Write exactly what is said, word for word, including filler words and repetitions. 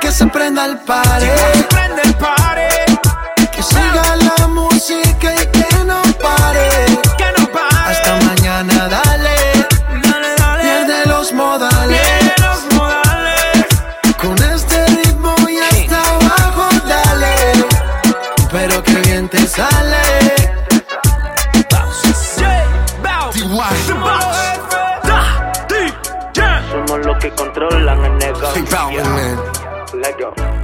que se prenda el party. Que se prenda el party. Que siga la música y que no pare. Que no pare. Hasta mañana, dale. Dale, dale. Pierde los modales. Pierde los modales. Con este ritmo y hasta abajo, dale. Pero que bien te sale. Somos los que controlan el negocio. Hey, Power, man. Let go.